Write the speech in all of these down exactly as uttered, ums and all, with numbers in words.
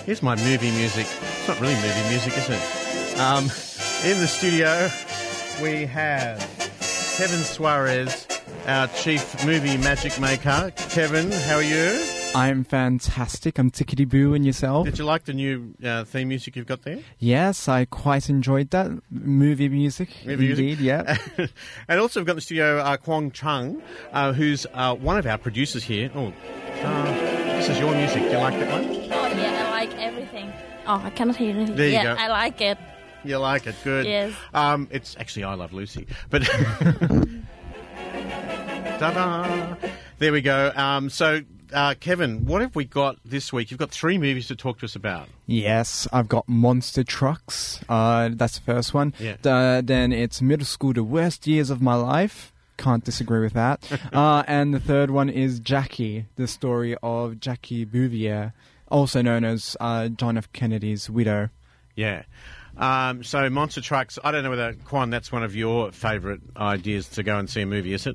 Here's my movie music. It's not really movie music, is it? Um, in the studio, we have Kevin Suarez, our chief movie magic maker. Kevin, how are you? I'm fantastic. I'm tickety-boo, and yourself? Did you like the new uh, theme music you've got there? Yes, I quite enjoyed that. Movie music, Movie indeed, music. yeah. And also we've got in the studio uh, Kwong Chung, uh, who's uh, one of our producers here. Oh, uh, this is your music. Do you like that one? Oh, yeah, I like everything. Oh, I cannot hear anything. There you yeah, go. I like it. You like it, good. Yes. Um, it's actually I Love Lucy, but ta-da! There we go. Um, so, uh, Kevin, what have we got this week? You've got three movies to talk to us about. Yes, I've got Monster Trucks. Uh, that's the first one. Yeah. Uh, then it's Middle School, The Worst Years of My Life. Can't disagree with that. uh, and the third one is Jackie, the story of Jackie Bouvier, also known as uh, John F. Kennedy's widow. Yeah. Um, so, Monster Trucks, I don't know whether, Quan, that's one of your favourite ideas to go and see a movie, is it?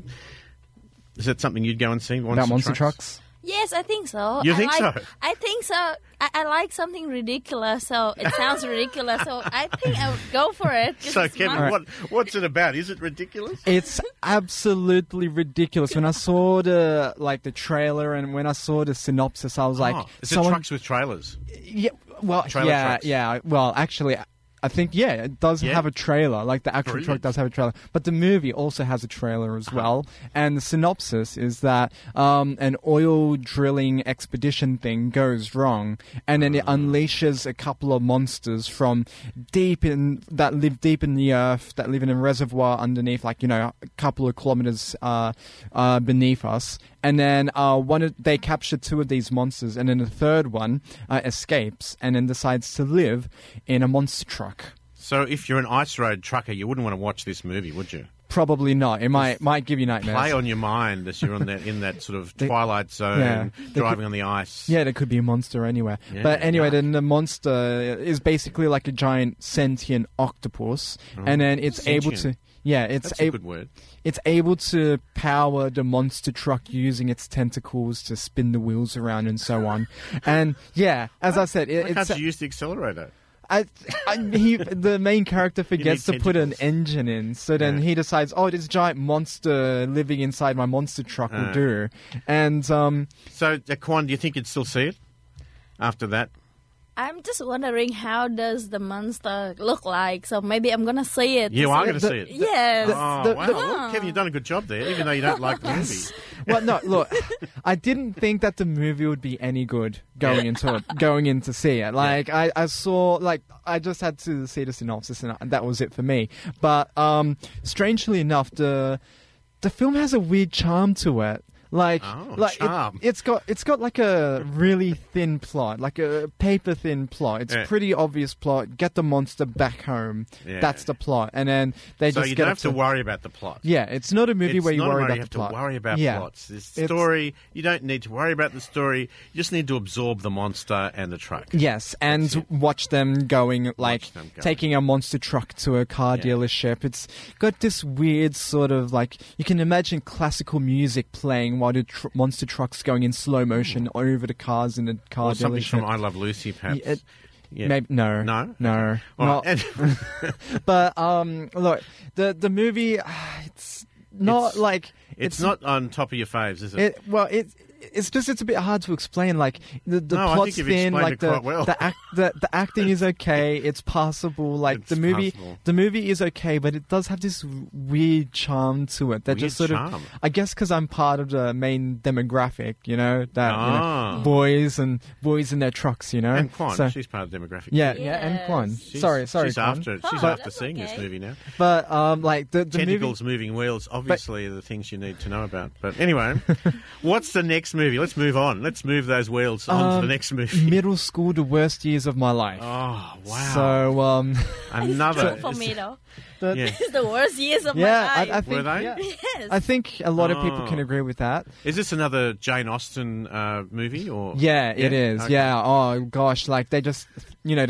Is it something you'd go and see, Monster About Monster Trucks? Trucks? Yes, I think so. You I think like, so? I think so. I, I like something ridiculous, so it sounds ridiculous. So I think I would go for it. 'cause So, it's Kevin, mon- what, what's it about? Is it ridiculous? It's absolutely ridiculous. When I saw the like the trailer and when I saw the synopsis, I was like, oh, is someone- it trucks with trailers? Yeah, well, Trailer yeah, trucks. yeah. Well, actually, I think yeah, it does Yeah? have a trailer. Like the actual Brilliant. truck does have a trailer, but the movie also has a trailer as well. And the synopsis is that um, an oil drilling expedition thing goes wrong, and then it unleashes a couple of monsters from deep in that live deep in the earth, that live in a reservoir underneath, like you know, a couple of kilometers uh, uh, beneath us. And then uh, one of, they capture two of these monsters, and then the third one uh, escapes and then decides to live in a monster truck. So, if you're an ice road trucker, you wouldn't want to watch this movie, would you? Probably not. It might might give you nightmares. Play on your mind as you're on that in that sort of They- twilight zone, yeah, they driving could- on the ice. Yeah, there could be a monster anywhere. Yeah, but anyway, yuck. then the monster is basically like a giant sentient octopus, and then it's able to. Sentient. Yeah, it's That's a able. good word. It's able to power the monster truck using its tentacles to spin the wheels around and so on. And yeah, as I said, it, Why it's can't you use the accelerator? I, I, he, the main character forgets to need put an tentacles. engine in, so then Yeah. he decides, oh, this giant monster living inside my monster truck will Uh. do. And um, So, uh, Quan, do you think you'd still see it after that? I'm just wondering how does the monster look like. So maybe I'm gonna see it. You to are see going to it. see it. Yes. Oh, the- wow. the- Look, Kevin, you've done a good job there, even though you don't like the movie. well, no, look, I didn't think that the movie would be any good going into it, going in to see it. Like, I, I saw, like, I just had to see the synopsis, and that was it for me. But um, strangely enough, the the film has a weird charm to it. Like, Oh, like it, charm. it's got it's got like a really thin plot, like a paper thin plot. It's Yeah. a pretty obvious plot. Get the monster back home. Yeah. That's the plot, and then they So just you get don't up have to worry about the plot. Yeah, it's not a movie It's where you not a worry movie about you have the plot. to worry about yeah. plots. This It's- story, you don't need to worry about the story. You just need to absorb the monster and the truck. Yes, and That's it. watch them going, like, them go. taking a monster truck to a car Yeah. dealership. It's got this weird sort of, like, you can imagine classical music playing while the tr- monster truck's going in slow motion over the cars in the car Or something dealership. from I Love Lucy, perhaps. Yeah, it- Yeah. Maybe, no. No? No. All Not- right. And- but, um, look, the, the movie, ah, it's not It's- like... it's, not on top of your faves, is it? It, well, it, it's just it's a bit hard to explain. Like the the No, I plot's think you've thin. explained Like it the quite well. the, act, the the acting is okay. It's passable. Like It's the movie, passable. the movie is okay, but it does have this weird charm to it. That Weird just sort charm. of, I guess, because I'm part of the main demographic. You know that you know, Ah. boys and boys in their trucks. You know, And Quan, So- she's part of the demographic. yeah, yeah, and Yes. Quan. She's- sorry, sorry, She's Quan. after, she's Oh, after that's seeing this okay. movie now. But um, like the the movie. Tentacles, moving wheels, obviously are the things you need to know about. But anyway, what's the next movie? Let's move on. Let's move those wheels on to Um, the next movie. Middle School, The Worst Years of My Life. Oh, wow. So um, Another. True for me though. the, Yeah. It's the worst years of yeah, my life. I, I think Were they? yeah. yes. I think a lot of people Oh. can agree with that. Is this another Jane Austen uh, movie? Or Yeah, it is. Okay. Yeah. Oh gosh, like they just, you know, the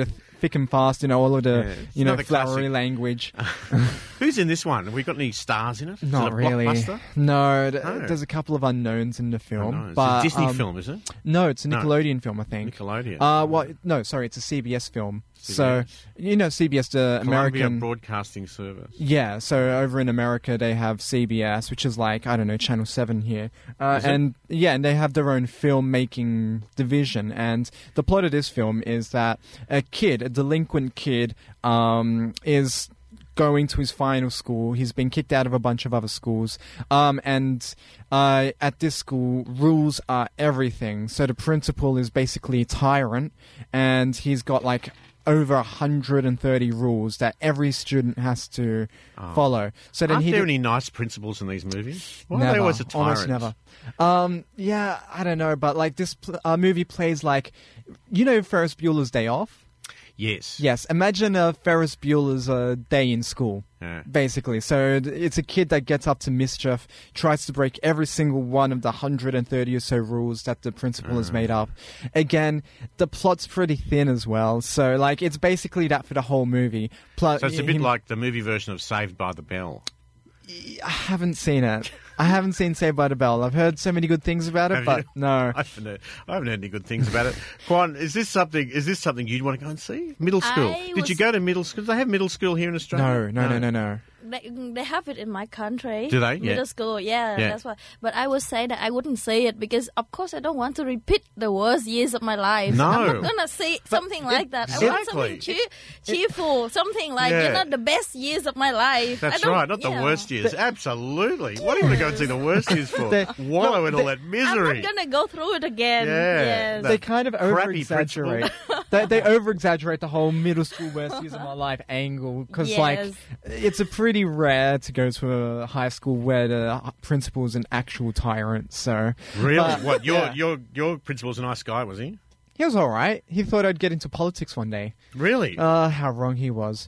thick and fast, you know, all of the, Yeah, it's you know, another flowery classic. language. Who's in this one? Have we got any stars in it? Is Not it a really. blockbuster? No, th- Oh. there's a couple of unknowns in the Oh, film. no. It's but, a Disney um, film, is it? No, it's a No. Nickelodeon film, I think. Nickelodeon. Uh, well, no, sorry, it's a C B S film. C B S. So, you know, C B S, the Columbia American... Broadcasting Service. Yeah, so over in America they have C B S, which is like, I don't know, Channel seven here. Uh, Is it? and yeah, and they have their own filmmaking division. And the plot of this film is that a kid, a delinquent kid, um, is going to his final school. He's been kicked out of a bunch of other schools. Um, and uh, at this school, rules are everything. So the principal is basically a tyrant, and he's got like over one hundred thirty rules that every student has to Oh. follow. So then Aren't he there did- any nice principals in these movies? Why never, are they always a tyrant? almost never. Um, yeah, I don't know, but like this pl- uh, movie plays like, you know, Ferris Bueller's Day Off. Yes. Yes, imagine a Ferris Bueller's uh, day in school. Yeah. Basically, so th- it's a kid that gets up to mischief, tries to break every single one of the one hundred thirty or so rules that the principal has made up. Again, the plot's pretty thin as well, so like it's basically that for the whole movie. Plus, So it's a bit like the movie version of Saved by the Bell. I haven't seen it. I haven't seen Saved by the Bell. I've heard so many good things about it, Have but you? no. I haven't, heard, I haven't heard any good things about it. Quan, is this something? Is this something you'd want to go and see? Middle school? I Did was- you go to middle school? Do they have middle school here in Australia? No, no, no, no, no. They, they have it in my country. Do they? Middle Yeah. school, yeah, Yeah. that's why. But I would say that I wouldn't say it because, of course, I don't want to repeat the worst years of my life. No. I'm not gonna say something like that. I want Exactly. something cheer, cheerful, something like Yeah. you know the best years of my life. I That's don't- right, not the yeah. worst years. Absolutely. What are you going to go and see the worst years for? They- Wallow in all they- that I'm misery. not gonna go through it again. Yeah, Yes. that- They kind of over Crappy exaggerate. they they over exaggerate the whole middle school worst years of my life angle because like Yes. it's a pretty rare to go to a high school where the principal's an actual tyrant. So Really? But- what? Your yeah. your your principal's a nice guy, was he? he was all right. He thought I'd get into politics one day. Really? Uh, how wrong he was.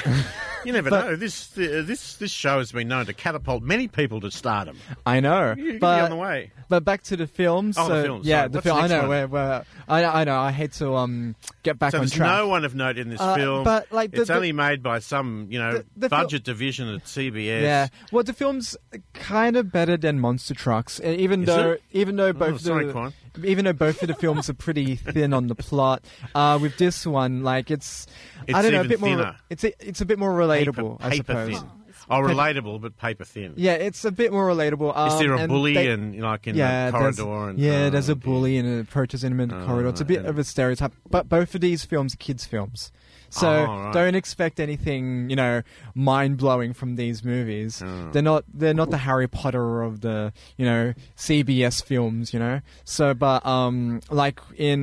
you never but- know. This uh, this this show has been known to catapult many people to stardom. I know, You could but be on the way. But back to the films. Oh, the so, films, Yeah, sorry. the What's film. the I next know. one? Where, where, I know. I know. I hate to um get back So on there's track. no one of note in this Uh, film. but, like, the- it's the- only made by some, you know, The- the fil- budget division at C B S. Yeah, well, the film's kind of better than Monster Trucks, e- even Is though it? even though Oh, both sorry, the Quan. even though both of the films are pretty thin on the plot. Uh, with this one, like it's, It's I don't know, a even bit more. thinner. It's a, it's a bit more relatable, paper, I paper suppose. thin. Oh, relatable, but paper thin. Yeah, it's a bit more relatable. Um, Is there a and bully they- and like in yeah, the there's- corridor? And, yeah, oh, there's a dear. bully and a protest in the Oh, corridor. It's a bit and- of a stereotype, but both of these films are kids' films. So Oh, right. don't expect anything, you know, mind blowing from these movies. Oh. They're not they're not the Harry Potter of the, you know, C B S films, you know. So but um like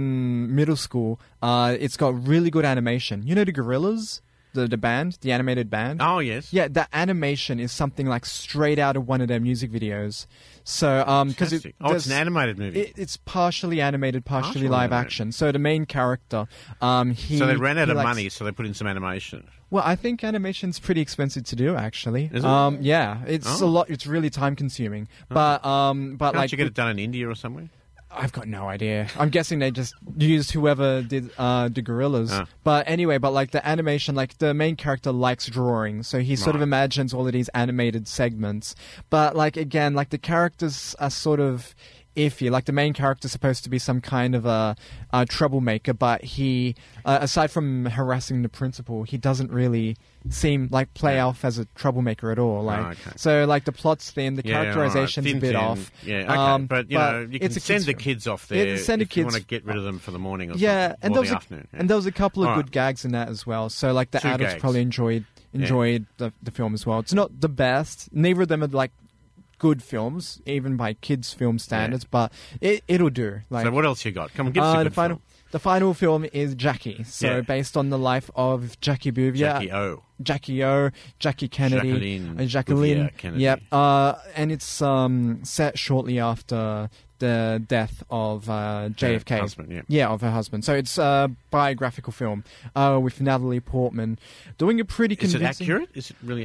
in middle school, uh it's got really good animation. You know the Gorillas? The the band, the animated band? Oh, yes. Yeah, the animation is something like straight out of one of their music videos. So, um, because it, Fantastic. Oh, it's an there's- animated movie. it, it's partially animated, partially, Partially live animated. action. So the main character, um, he so they ran out he of likes- money, so they put in some animation. Well, I think animation's pretty expensive to do, actually. Is it? Um, yeah, it's Oh. a lot. It's really time consuming. But um, but Can't like you get it done in India or somewhere? I've got no idea. I'm guessing they just used whoever did uh, the Gorillas. Ah. But anyway, but like the animation, like the main character likes drawing, so he sort of Right. imagines all of these animated segments. But like again, like the characters are sort of iffy. Like the main character's supposed to be some kind of a, a troublemaker, but he, uh, aside from harassing the principal, he doesn't really seem like play Yeah. off as a troublemaker at all. Like Oh, okay. so, like the plot's thin, the Yeah, all right. characterization's Thin, a bit thin. off. Yeah, okay. Um, but, you know, you can it's a send kids' the film. kids off Yeah, there send the if you kids- want to get rid of them for the morning or Yeah, something. and or there was the a, afternoon. Yeah. and there was a couple of All good right. gags in that as well. So like the Two adults gags. probably enjoyed enjoyed the, the film as well. It's not the best. Neither of them are like good films, even by kids' film standards, but it it'll do. Like so what else you got? Come on, give us uh, a the good final. film. The final film is Jackie, so Yeah. based on the life of Jackie Bouvier, Jackie O. Jackie O, Jackie Kennedy, Jacqueline and Jacqueline. Bouvier Kennedy. Yep, uh, and it's um, set shortly after the death of uh, J F K. Her husband, Yeah, yeah. of her husband. So it's a biographical film uh, with Natalie Portman doing a pretty Is it convincing. accurate? Is it really?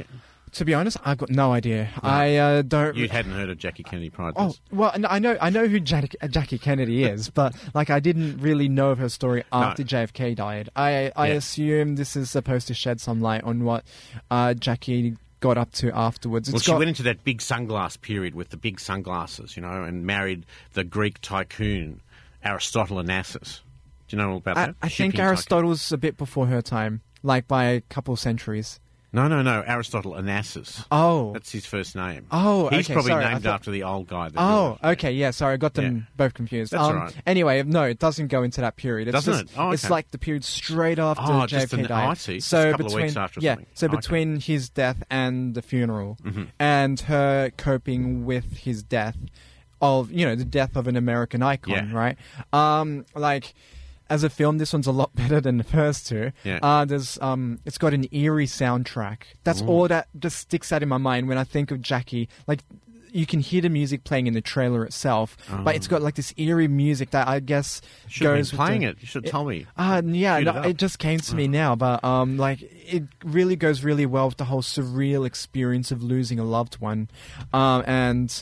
To be honest, I've got no idea. No. I uh, don't. You hadn't heard of Jackie Kennedy prior to Oh this? well, I know I know who Jack, Jackie Kennedy is, but like I didn't really know of her story after no. J F K died. I I yeah. assume this is supposed to shed some light on what uh, Jackie got up to afterwards. It's well, she got... went into that big sunglass period with the big sunglasses, you know, and married the Greek tycoon Aristotle Onassis. Do you know all about I, that? I Shipping think Aristotle's a bit before her time, like by a couple of centuries. No, no, no. Aristotle Onassis. Oh. That's his first name. Oh, He's okay, probably sorry, named thought... after the old guy. That oh, really... okay, yeah, sorry, I got them yeah. both confused. That's um, all right. Anyway, no, it doesn't go into that period. It's Doesn't just, it? Oh, okay. It's like the period straight after oh, J F K just an, died. Oh, I see. So just a couple between, of weeks after or yeah, something. so okay. between his death and the funeral, mm-hmm. and her coping with his death, of, you know, the death of an American icon, yeah. right? Um, like... As a film, this one's a lot better than the first two. Yeah. Uh, there's, um, it's got an eerie soundtrack. That's Ooh. all that just sticks out in my mind when I think of Jackie. Like, you can hear the music playing in the trailer itself, oh. but it's got like this eerie music that I guess should goes have been playing with the, it. You should have told me. Uh, yeah, no, it, it just came to me now, but um, like it really goes really well with the whole surreal experience of losing a loved one, um, and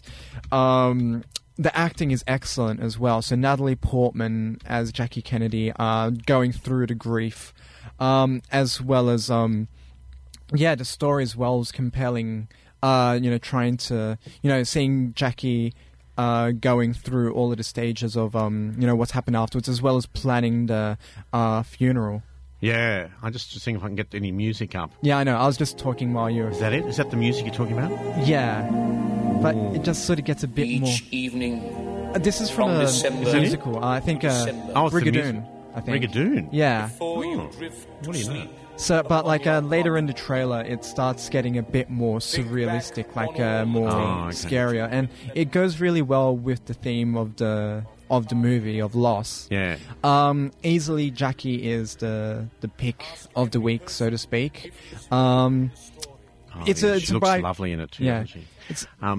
um. The acting is excellent as well. So Natalie Portman as Jackie Kennedy, uh, going through the grief, um, as well as, um, yeah, the story as well is compelling. Uh, you know, trying to, you know, seeing Jackie uh, going through all of the stages of, um, you know, what's happened afterwards, as well as planning the uh, funeral. Yeah, I just seeing if I can get any music up. Yeah, I know. I was just talking while you were... Is that it? Is that the music you're talking about? Yeah. But it just sort of gets a bit Each more... evening Uh, this is from, from a December musical. Uh, I think uh, Oh, it's the Brigadoon. music. I think. Brigadoon? Yeah. before you Oh, drift what to do you know? sleep. So, but like uh, later in the trailer, it starts getting a bit more surrealistic, like uh, more Oh, okay. scarier, and it goes really well with the theme of the of the movie of loss. Yeah. Um, easily, Jackie is the the pick of the week, so to speak. Um, Oh, It's yeah, a- she it's a looks bright- lovely in it too, yeah. doesn't she? It's Um,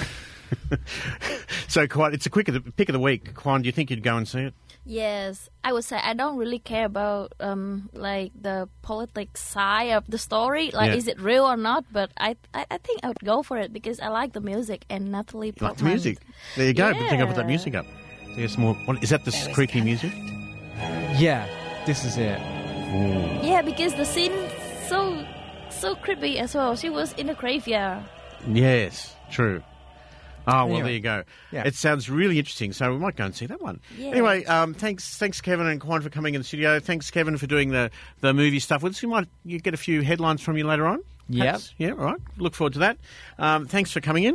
so, Kwan, it's a quick of the, pick of the week. Kwan, do you think you'd go and see it? Yes, I would say I don't really care about um like the politics side of the story, like Yeah. is it real or not. But I, I I think I would go for it because I like the music and Natalie You Portman. like the music? There you go. Good thing I put that Yeah. music up. There's more. What, is that this creepy music? yeah, this is it. Yeah, because the scene so so creepy as well. She was in the graveyard. Yes, true. Oh, well, Anyway, there you go. yeah. It sounds really interesting, so we might go and see that one. Yeah. Anyway, um, thanks thanks, Kevin and Kwan, for coming in the studio. Thanks, Kevin, for doing the, the movie stuff with us. We might you get a few headlines from you later on. Yep. Perhaps? Yeah, all right. Look forward to that. Um, thanks for coming in.